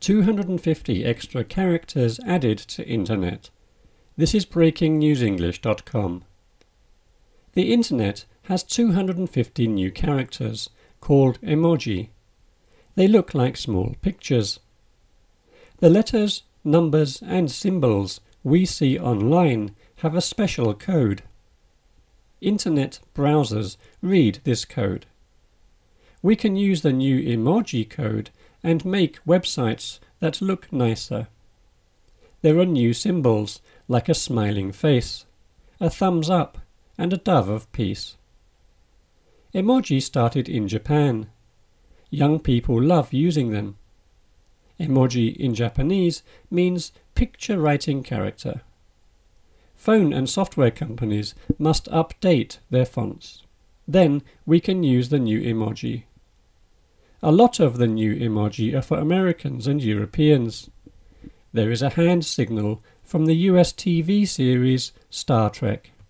250 extra characters added to Internet. This is breakingnewsenglish.com. The Internet has 250 new characters, called emoji. They look like small pictures. The letters, numbers and symbols we see online have a special code. Internet browsers read this code. We can use the new emoji code and make websites that look nicer. There are new symbols like a smiling face, a thumbs up and a dove of peace. Emoji started in Japan. Young people love using them. Emoji in Japanese means picture-writing character. Phone and software companies must update their fonts. Then we can use the new emoji. A lot of the new emoji are for Americans and Europeans. There is a hand signal from the US TV series Star Trek.